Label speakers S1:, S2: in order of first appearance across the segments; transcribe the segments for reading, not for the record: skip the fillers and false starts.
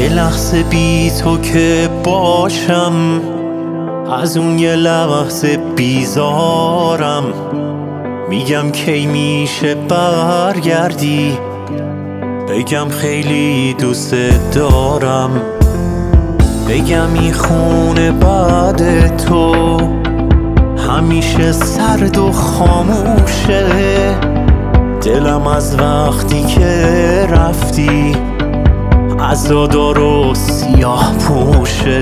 S1: یه لحظه بی تو که باشم، از اون یه لحظه بیزارم. میگم کی میشه برگردی، بگم خیلی دوست دارم. بگم این خونه بعد تو همیشه سرد و خاموشه. دلم از وقتی که رفتی عزادار و سیاه پوشه.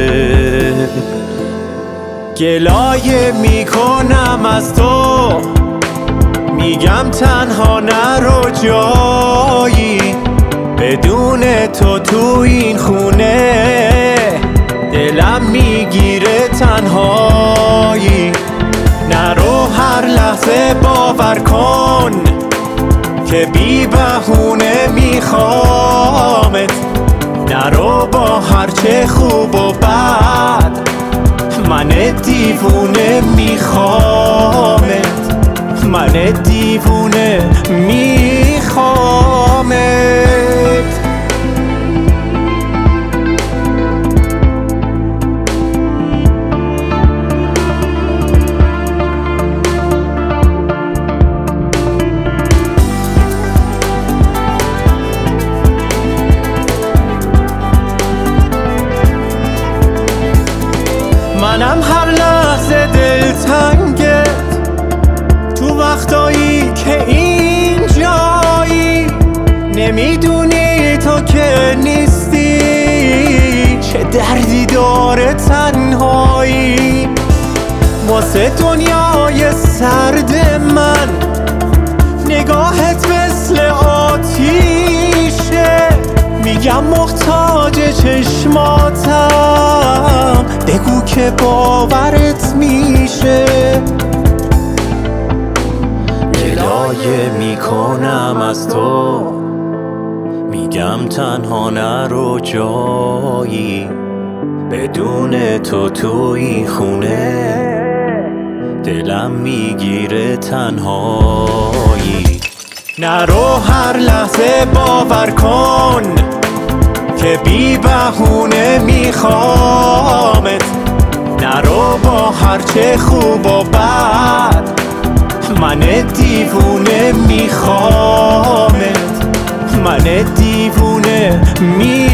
S1: گلایه میکنم از تو، میگم تنها نرو جایی. بدون تو تو این خونه دلم میگیره تنهایی. نرو هر لحظه باور کن که بی بهونه میخوامت. نرو با هرچه خوب و بد من دیوونه میخوامت. من دیوونه میخوامت. منم هر لحظه دلتنگت، تو وقتایی که اینجایی. نمیدونی تو که نیستی چه دردی داره تنهایی. واسه دنیای سرد من نگاهت مثل آتیشه. میگم محتاج چشماتم، بگو که باورت میشه. گلایه میکنم از تو، میگم تنها نرو جایی. بدون تو تو این خونه دلم میگیره تنهایی. نرو هر لحظه باور کن که بی بهونه میخوامت. نرو با هرچه خوب و بد من دیوونه میخوامت. من دیوونه